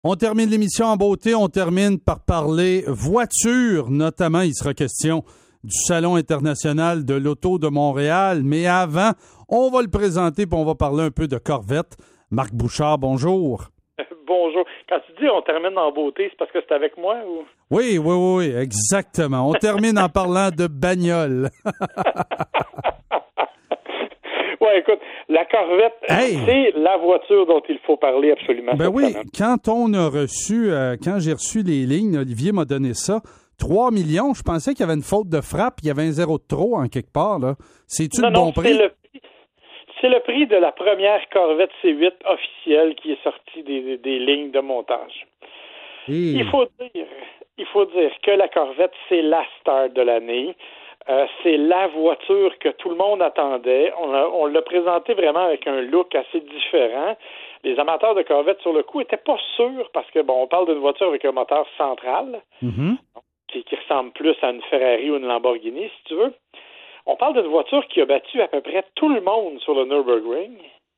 On termine l'émission en beauté. On termine par parler voiture, notamment. Il sera question du Salon international de l'auto de Montréal. Mais avant, on va le présenter puis on va parler un peu de Corvette. Marc Bouchard, bonjour. Bonjour. Quand tu dis on termine en beauté, c'est parce que c'est avec moi ou? Oui, exactement. On termine en parlant de bagnole. Ouais, écoute, la Corvette, c'est la voiture dont il faut parler absolument. Ben oui, quand j'ai reçu les lignes, Olivier m'a donné ça, 3 millions, je pensais qu'il y avait une faute de frappe, il y avait un zéro de trop en quelque part, là. C'est-tu le bon prix? C'est le prix de la première Corvette C8 officielle qui est sortie des lignes de montage. Il faut dire que la Corvette, c'est la star de l'année. C'est la voiture que tout le monde attendait. On l'a présenté vraiment avec un look assez différent. Les amateurs de Corvette, sur le coup, n'étaient pas sûrs parce que, on parle d'une voiture avec un moteur central qui ressemble plus à une Ferrari ou une Lamborghini, si tu veux. On parle d'une voiture qui a battu à peu près tout le monde sur le Nürburgring.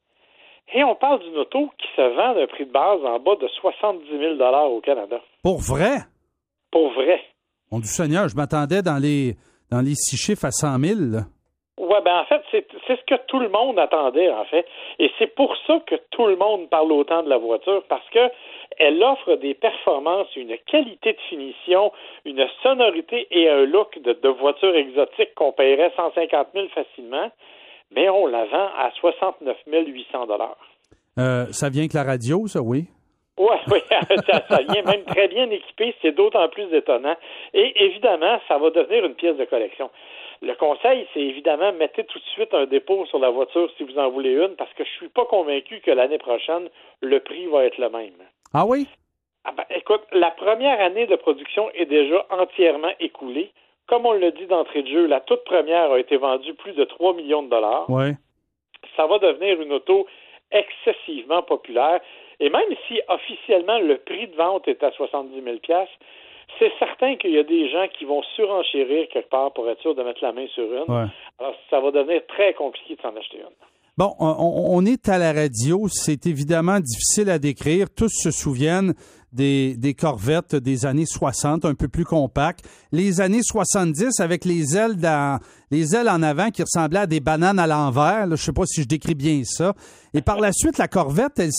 Et on parle d'une auto qui se vend d'un prix de base en bas de 70 000 $ au Canada. Pour vrai? Pour vrai. Mon Dieu Seigneur, je m'attendais dans les 6 chiffres à 100 000. Oui, en fait, c'est ce que tout le monde attendait, en fait. Et c'est pour ça que tout le monde parle autant de la voiture, parce que elle offre des performances, une qualité de finition, une sonorité et un look de voiture exotique qu'on paierait 150 000 facilement, mais on la vend à 69 800 $. Ça vient que la radio, ça, oui? Oui, ça vient même très bien équipé, c'est d'autant plus étonnant. Et évidemment, ça va devenir une pièce de collection. Le conseil, c'est évidemment, mettez tout de suite un dépôt sur la voiture si vous en voulez une, parce que je suis pas convaincu que l'année prochaine, le prix va être le même. Ah oui? Écoute, la première année de production est déjà entièrement écoulée. Comme on l'a dit d'entrée de jeu, la toute première a été vendue plus de 3 millions de $. Oui. Ça va devenir une auto excessivement populaire. Et même si officiellement le prix de vente est à 70 000 $, c'est certain qu'il y a des gens qui vont surenchérir quelque part pour être sûr de mettre la main sur une. Ouais. Alors, ça va devenir très compliqué de s'en acheter une. Bon, on est à la radio. C'est évidemment difficile à décrire. Tous se souviennent des Corvettes des années 60, un peu plus compactes. Les années 70 avec les ailes en avant qui ressemblaient à des bananes à l'envers. Là, je sais pas si je décris bien ça. Et par la suite, la Corvette, elle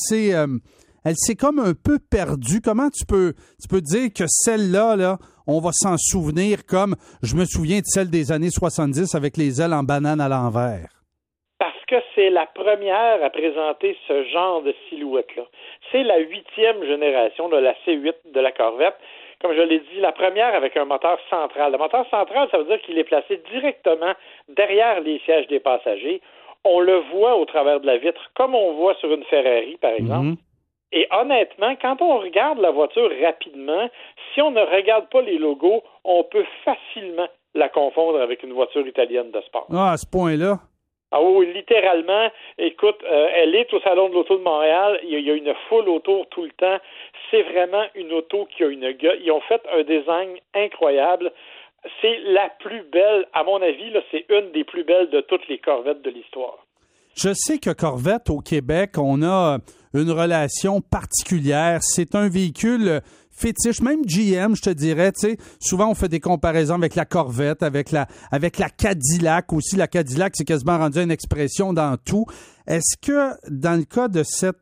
s'est comme un peu perdue. Comment tu peux dire que celle-là, là, on va s'en souvenir comme je me souviens de celle des années 70 avec les ailes en banane à l'envers? Parce que c'est la première à présenter ce genre de silhouette-là. C'est la 8e génération de la C8 de la Corvette. Comme je l'ai dit, la première avec un moteur central. Le moteur central, ça veut dire qu'il est placé directement derrière les sièges des passagers. On le voit au travers de la vitre, comme on voit sur une Ferrari, par exemple. Et honnêtement, quand on regarde la voiture rapidement, si on ne regarde pas les logos, on peut facilement la confondre avec une voiture italienne de sport. Ah, à ce point-là? Ah oui, littéralement. Écoute, elle est au Salon de l'Auto de Montréal. Il y a une foule autour tout le temps. C'est vraiment une auto qui a une gueule. Ils ont fait un design incroyable. C'est la plus belle, à mon avis, là, c'est une des plus belles de toutes les Corvettes de l'histoire. Je sais que Corvette, au Québec, on a une relation particulière. C'est un véhicule fétiche, même GM, je te dirais, tu sais, souvent on fait des comparaisons avec la Corvette, avec la Cadillac aussi. La Cadillac, c'est quasiment rendu une expression dans tout. Est-ce que, dans le cas de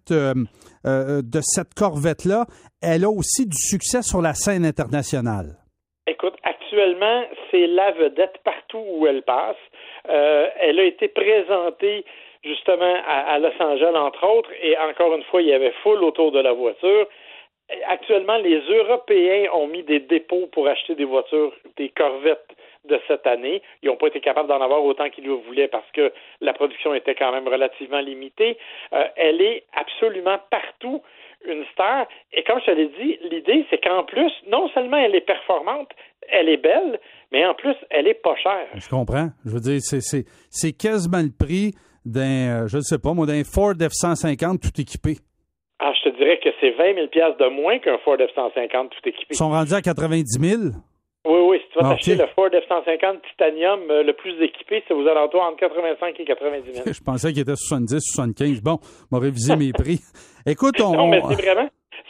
cette Corvette-là, elle a aussi du succès sur la scène internationale? Écoute, actuellement, c'est la vedette partout où elle passe. Elle a été présentée justement à Los Angeles, entre autres, et encore une fois, il y avait foule autour de la voiture. Actuellement, les Européens ont mis des dépôts pour acheter des voitures, des Corvettes de cette année. Ils n'ont pas été capables d'en avoir autant qu'ils le voulaient parce que la production était quand même relativement limitée. Elle est absolument partout une star. Et comme je te l'ai dit, l'idée, c'est qu'en plus, non seulement elle est performante, elle est belle, mais en plus, elle est pas chère. Je comprends. Je veux dire, c'est quasiment le prix d'un, je ne sais pas moi, d'un Ford F-150 tout équipé. Ah, je te dirais que c'est 20 000 $ de moins qu'un Ford F-150 tout équipé. Ils sont rendus à 90 000? Oui, si tu vas t'acheter le Ford F-150 Titanium le plus équipé, c'est aux alentours entre 85 et 90 000. Je pensais qu'il était 70, 75. Bon, on va réviser mes prix. Écoute, Non, mais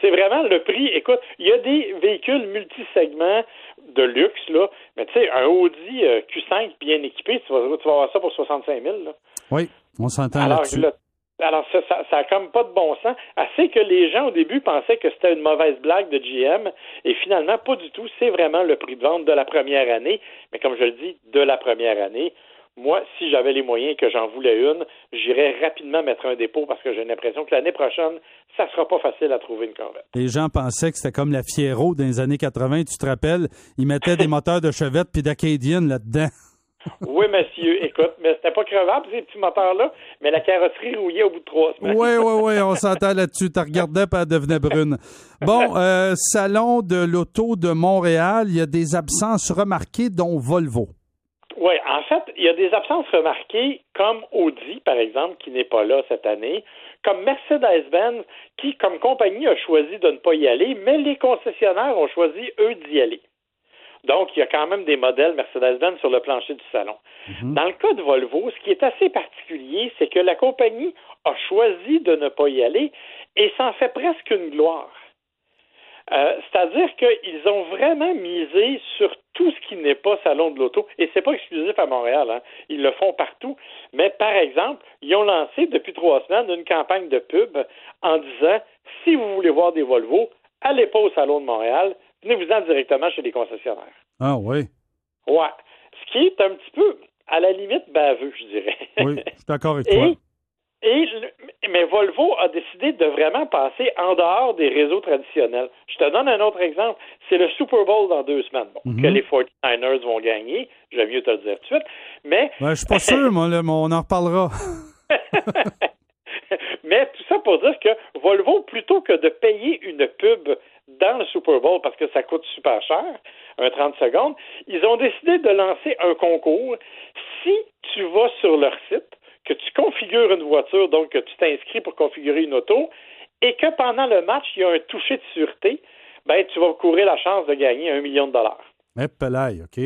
C'est vraiment le prix. Écoute, il y a des véhicules multisegments de luxe, là, mais tu sais, un Audi Q5 bien équipé, tu vas avoir ça pour 65 000. Là. Oui, on s'entend là-dessus. Alors, ça a comme pas de bon sens. Assez que les gens, au début, pensaient que c'était une mauvaise blague de GM, et finalement, pas du tout. C'est vraiment le prix de vente de la première année. Mais comme je le dis, de la première année. Moi, si j'avais les moyens et que j'en voulais une, j'irais rapidement mettre un dépôt parce que j'ai l'impression que l'année prochaine, ça sera pas facile à trouver une Corvette. Les gens pensaient que c'était comme la Fiero dans les années 80, tu te rappelles? Ils mettaient des moteurs de Chevette puis d'Acadian là-dedans. Oui, monsieur, écoute, mais c'était pas crevable, ces petits moteurs-là, mais la carrosserie rouillait au bout de 3 semaines. Oui, on s'entend là-dessus. Tu regardais puis elle devenait brune. Bon, Salon de l'auto de Montréal, il y a des absences remarquées, dont Volvo. Oui, en fait, il y a des absences remarquées comme Audi, par exemple, qui n'est pas là cette année, comme Mercedes-Benz, qui, comme compagnie, a choisi de ne pas y aller, mais les concessionnaires ont choisi, eux, d'y aller. Donc, il y a quand même des modèles Mercedes-Benz sur le plancher du salon. Mm-hmm. Dans le cas de Volvo, ce qui est assez particulier, c'est que la compagnie a choisi de ne pas y aller et s'en fait presque une gloire. C'est-à-dire qu'ils ont vraiment misé sur tout ce qui n'est pas salon de l'auto, et c'est pas exclusif à Montréal, hein. Ils le font partout. Mais par exemple, ils ont lancé depuis 3 semaines une campagne de pub en disant si vous voulez voir des Volvo, allez pas au salon de Montréal, venez-vous-en directement chez les concessionnaires. Ah oui. Ouais. Ce qui est un petit peu à la limite baveux, je dirais. Oui, je suis d'accord avec toi. Mais Volvo a décidé de vraiment passer en dehors des réseaux traditionnels. Je te donne un autre exemple. C'est le Super Bowl dans 2 semaines. Bon, que les 49ers vont gagner. J'aime mieux te le dire tout de suite. Mais je suis pas sûr, moi, là, mais on en reparlera. Mais tout ça pour dire que Volvo, plutôt que de payer une pub dans le Super Bowl parce que ça coûte super cher, un 30 secondes, ils ont décidé de lancer un concours. Si tu vas sur leur site, que tu configures une voiture, donc que tu t'inscris pour configurer une auto, et que pendant le match, il y a un toucher de sûreté, ben tu vas courir la chance de gagner $1 million. OK.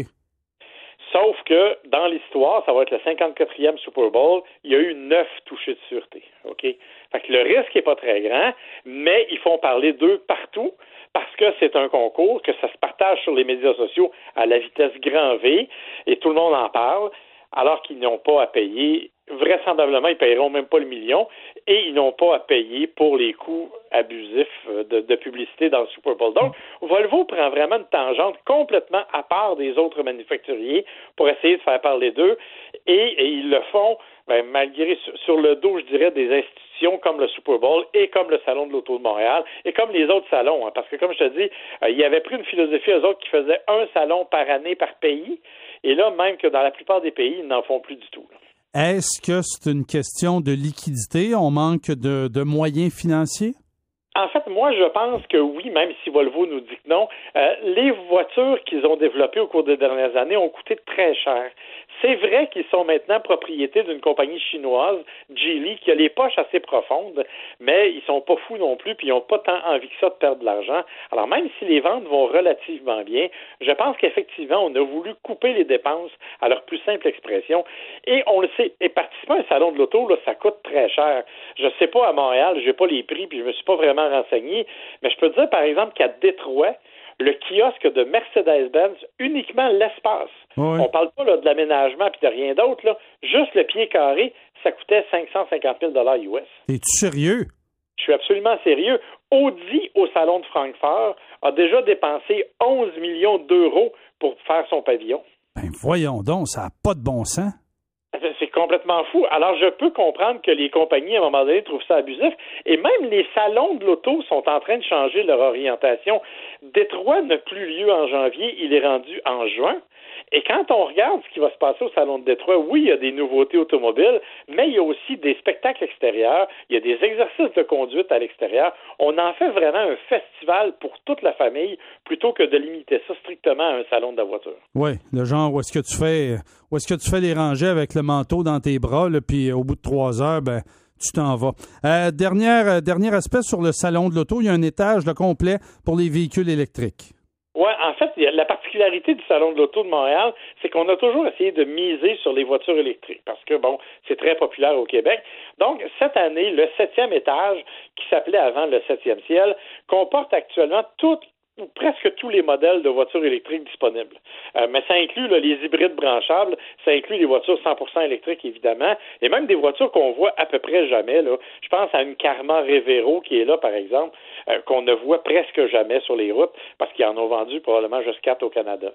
Sauf que, dans l'histoire, ça va être le 54e Super Bowl, il y a eu 9 touchés de sûreté. OK? Fait que le risque n'est pas très grand, mais ils font parler d'eux partout parce que c'est un concours, que ça se partage sur les médias sociaux à la vitesse grand V, et tout le monde en parle, alors qu'ils n'ont pas à payer. Vraisemblablement, ils ne paieront même pas le million et ils n'ont pas à payer pour les coûts abusifs de publicité dans le Super Bowl. Donc, Volvo prend vraiment une tangente complètement à part des autres manufacturiers pour essayer de faire parler d'eux et ils le font malgré sur le dos, je dirais, des institutions comme le Super Bowl et comme le Salon de l'Auto de Montréal et comme les autres salons. Hein, parce que, comme je te dis, ils avaient pris une philosophie, eux autres, qui faisaient un salon par année par pays. Et là, même que dans la plupart des pays, ils n'en font plus du tout. Là. Est-ce que c'est une question de liquidité? On manque de moyens financiers? En fait, moi, je pense que oui, même si Volvo nous dit que non. Les voitures qu'ils ont développées au cours des dernières années ont coûté très cher. C'est vrai qu'ils sont maintenant propriétés d'une compagnie chinoise, Geely, qui a les poches assez profondes, mais ils sont pas fous non plus, puis ils n'ont pas tant envie que ça de perdre de l'argent. Alors, même si les ventes vont relativement bien, je pense qu'effectivement, on a voulu couper les dépenses à leur plus simple expression. Et on le sait, et participer à un salon de l'auto, là, ça coûte très cher. Je sais pas à Montréal, j'ai pas les prix, puis je me suis pas vraiment renseigné, mais je peux te dire, par exemple, qu'à Détroit, le kiosque de Mercedes-Benz, uniquement l'espace. Oui. On parle pas là, de l'aménagement puis de rien d'autre. Là. Juste le pied carré, ça coûtait 550 000 US. Es-tu sérieux? Je suis absolument sérieux. Audi, au salon de Francfort, a déjà dépensé 11 millions d'euros pour faire son pavillon. Ben voyons donc, ça n'a pas de bon sens. C'est complètement fou. Alors, je peux comprendre que les compagnies, à un moment donné, trouvent ça abusif. Et même les salons de l'auto sont en train de changer leur orientation. Détroit n'a plus lieu en janvier, il est rendu en juin. Et quand on regarde ce qui va se passer au Salon de Détroit, oui, il y a des nouveautés automobiles, mais il y a aussi des spectacles extérieurs, il y a des exercices de conduite à l'extérieur. On en fait vraiment un festival pour toute la famille plutôt que de limiter ça strictement à un salon de la voiture. Oui, le genre où est-ce que tu fais les rangées avec le manteau dans tes bras, là, puis au bout de 3 heures, ben tu t'en vas. Dernier aspect sur le Salon de l'auto, il y a un étage complet pour les véhicules électriques. Oui, en fait, la particularité du Salon de l'Auto de Montréal, c'est qu'on a toujours essayé de miser sur les voitures électriques parce que, bon, c'est très populaire au Québec. Donc, cette année, le 7e étage, qui s'appelait avant le 7e ciel, comporte actuellement ou presque tous les modèles de voitures électriques disponibles. Mais ça inclut là, les hybrides branchables, ça inclut les voitures 100% électriques, évidemment, et même des voitures qu'on voit à peu près jamais. Là. Je pense à une Karma Revero qui est là, par exemple, qu'on ne voit presque jamais sur les routes, parce qu'ils en ont vendu probablement juste 4 au Canada.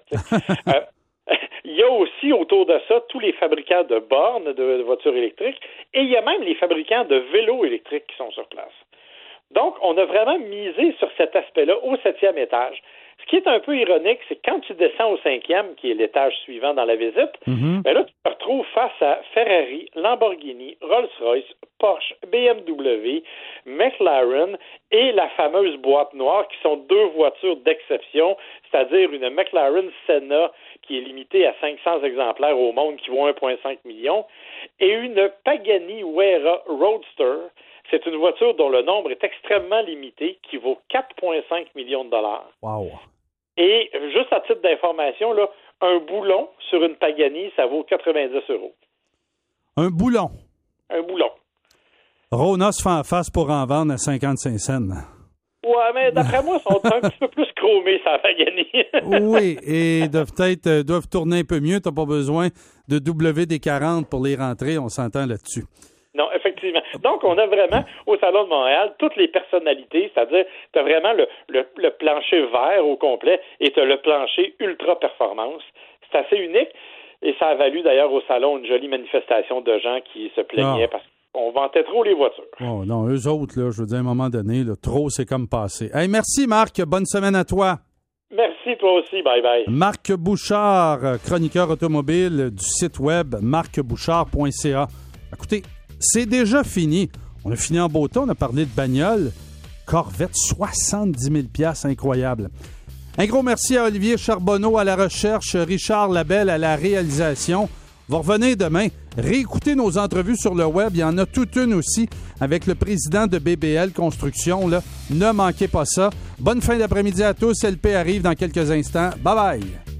Il y a aussi autour de ça tous les fabricants de bornes de voitures électriques, et il y a même les fabricants de vélos électriques qui sont sur place. Donc, on a vraiment misé sur cet aspect-là au 7e étage. Ce qui est un peu ironique, c'est que quand tu descends au 5e, qui est l'étage suivant dans la visite, ben là, tu te retrouves face à Ferrari, Lamborghini, Rolls-Royce, Porsche, BMW, McLaren et la fameuse boîte noire, qui sont 2 voitures d'exception, c'est-à-dire une McLaren Senna qui est limitée à 500 exemplaires au monde, qui vaut 1,5 million, et une Pagani Huayra Roadster. C'est une voiture dont le nombre est extrêmement limité, qui vaut 4,5 millions de dollars. Wow. Et juste à titre d'information, là, un boulon sur une Pagani, ça vaut 90 €. Un boulon? Un boulon. Rona se fait en face pour en vendre à 55 cents. Ouais, mais d'après moi, ils sont un petit peu plus chromés, ça Pagani. Oui, et doivent tourner un peu mieux. Tu n'as pas besoin de WD-40 pour les rentrer. On s'entend là-dessus. Non, effectivement. Donc, on a vraiment, au Salon de Montréal, toutes les personnalités, c'est-à-dire, tu as vraiment le plancher vert au complet et tu as le plancher ultra performance. C'est assez unique et ça a valu d'ailleurs au Salon une jolie manifestation de gens qui se plaignaient parce qu'on vantait trop les voitures. Oh non, eux autres, là, je veux dire, à un moment donné, là, trop, c'est comme passé. Hey, merci Marc, bonne semaine à toi. Merci, toi aussi. Bye-bye. Marc Bouchard, chroniqueur automobile du site web marcbouchard.ca. Écoutez, c'est déjà fini. On a fini en beau temps, on a parlé de bagnole. Corvette, 70 000 $, incroyable. Un gros merci à Olivier Charbonneau à la recherche, Richard Labelle à la réalisation. On va revenir demain. Réécoutez nos entrevues sur le web. Il y en a toute une aussi avec le président de BBL Construction. Là. Ne manquez pas ça. Bonne fin d'après-midi à tous. LP arrive dans quelques instants. Bye bye.